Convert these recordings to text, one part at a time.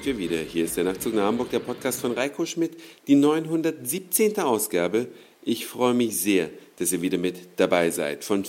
sind wir wieder. Hier ist der Nachtzug nach Hamburg, der Podcast von Reiko Schmidt, die 917. Ausgabe. Ich freue mich sehr, dass ihr wieder mit dabei seid. Von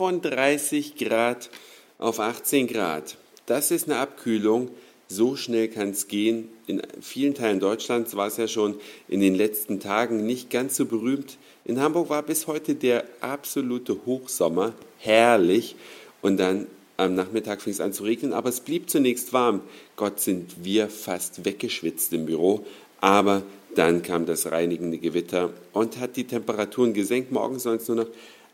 35 Grad auf 18 Grad. Das ist eine Abkühlung. So schnell kann es gehen. In vielen Teilen Deutschlands war es ja schon in den letzten Tagen nicht ganz so berühmt. In Hamburg war bis heute der absolute Hochsommer. Herrlich. Und dann am Nachmittag fing es an zu regnen, aber es blieb zunächst warm. Gott, sind wir fast weggeschwitzt im Büro. Aber dann kam das reinigende Gewitter und hat die Temperaturen gesenkt. Morgen sollen es nur noch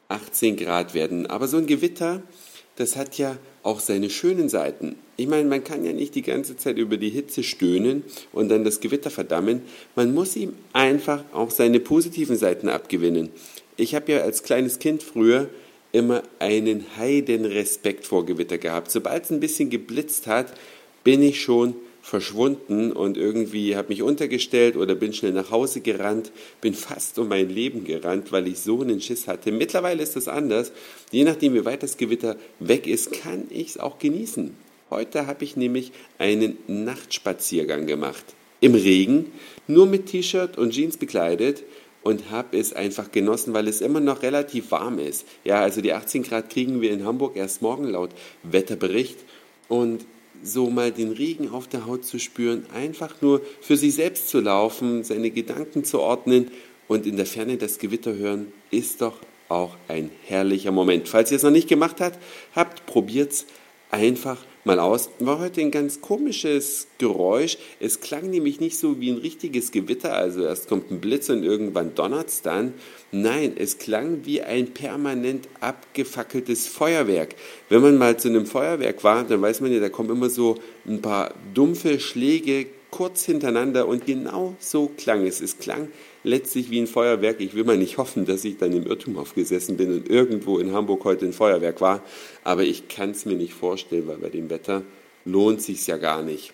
18 Grad werden. Aber so ein Gewitter, das hat ja auch seine schönen Seiten. Ich meine, man kann ja nicht die ganze Zeit über die Hitze stöhnen und dann das Gewitter verdammen. Man muss ihm einfach auch seine positiven Seiten abgewinnen. Ich habe ja als kleines Kind früher immer einen Heidenrespekt vor Gewitter gehabt. Sobald es ein bisschen geblitzt hat, bin ich schon verschwunden und irgendwie habe mich untergestellt oder bin schnell nach Hause gerannt, bin fast um mein Leben gerannt, weil ich so einen Schiss hatte. Mittlerweile ist das anders. Je nachdem, wie weit das Gewitter weg ist, kann ich es auch genießen. Heute habe ich nämlich einen Nachtspaziergang gemacht. Im Regen, nur mit T-Shirt und Jeans bekleidet. Und habe es einfach genossen, weil es immer noch relativ warm ist. Ja, also die 18 Grad kriegen wir in Hamburg erst morgen laut Wetterbericht. Und so mal den Regen auf der Haut zu spüren, einfach nur für sich selbst zu laufen, seine Gedanken zu ordnen und in der Ferne das Gewitter hören, ist doch auch ein herrlicher Moment. Falls ihr es noch nicht gemacht habt, probiert's einfach mal aus. War heute ein ganz komisches Geräusch. Es klang nämlich nicht so wie ein richtiges Gewitter, also erst kommt ein Blitz und irgendwann donnert's dann. Nein, es klang wie ein permanent abgefackeltes Feuerwerk. Wenn man mal zu einem Feuerwerk war, dann weiß man ja, da kommen immer so ein paar dumpfe Schläge kurz hintereinander und genau so klang es. Es klang letztlich wie ein Feuerwerk. Ich will mal nicht hoffen, dass ich dann im Irrtum aufgesessen bin und irgendwo in Hamburg heute ein Feuerwerk war, aber ich kann es mir nicht vorstellen, weil bei dem Wetter lohnt sich's ja gar nicht.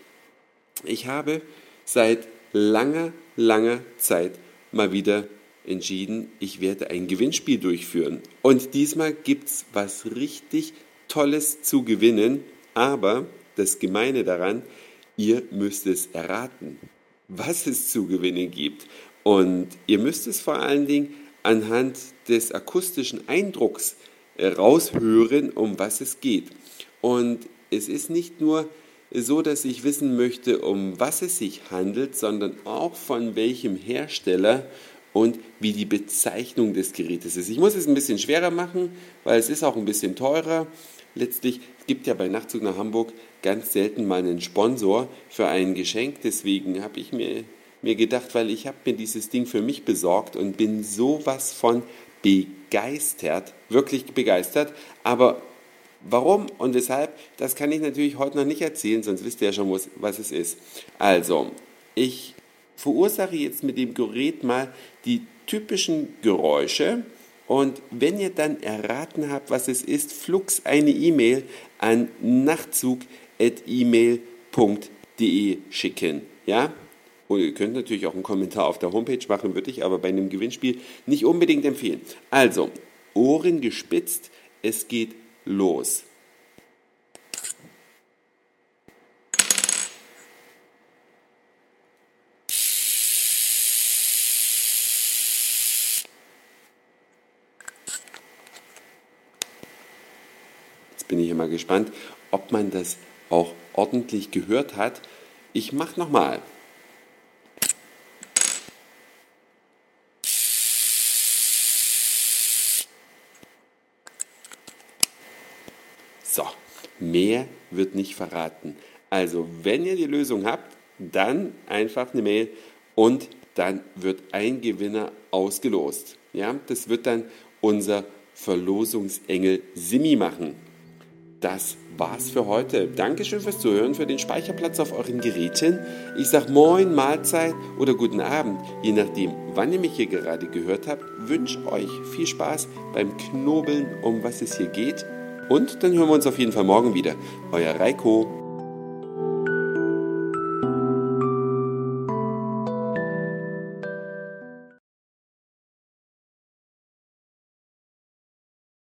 Ich habe seit langer Zeit mal wieder entschieden, ich werde ein Gewinnspiel durchführen. Und diesmal gibt's was richtig Tolles zu gewinnen, aber das Gemeine daran, ihr müsst es erraten, was es zu gewinnen gibt. Und ihr müsst es vor allen Dingen anhand des akustischen Eindrucks raushören, um was es geht. Und es ist nicht nur so, dass ich wissen möchte, um was es sich handelt, sondern auch von welchem Hersteller und wie die Bezeichnung des Gerätes ist. Ich muss es ein bisschen schwerer machen, weil es ist auch ein bisschen teurer. Letztlich gibt ja bei Nachtzug nach Hamburg ganz selten mal einen Sponsor für ein Geschenk. Deswegen habe ich mir gedacht, weil ich habe mir dieses Ding für mich besorgt und bin sowas von begeistert, wirklich begeistert. Aber warum und weshalb, das kann ich natürlich heute noch nicht erzählen, sonst wisst ihr ja schon, was es ist. Also, ich verursache jetzt mit dem Gerät mal die typischen Geräusche. Und wenn ihr dann erraten habt, was es ist, flugs eine E-Mail an nachtzug@email.de schicken. Ja? Und ihr könnt natürlich auch einen Kommentar auf der Homepage machen, würde ich aber bei einem Gewinnspiel nicht unbedingt empfehlen. Also, Ohren gespitzt, es geht los. Bin ich immer gespannt, ob man das auch ordentlich gehört hat. Ich mache nochmal. So, mehr wird nicht verraten. Also, wenn ihr die Lösung habt, dann einfach eine Mail und dann wird ein Gewinner ausgelost. Ja, das wird dann unser Verlosungsengel Simi machen. Das war's für heute. Dankeschön fürs Zuhören, für den Speicherplatz auf euren Geräten. Ich sag Moin, Mahlzeit oder guten Abend. Je nachdem, wann ihr mich hier gerade gehört habt, wünsche euch viel Spaß beim Knobeln, um was es hier geht. Und dann hören wir uns auf jeden Fall morgen wieder. Euer Reiko.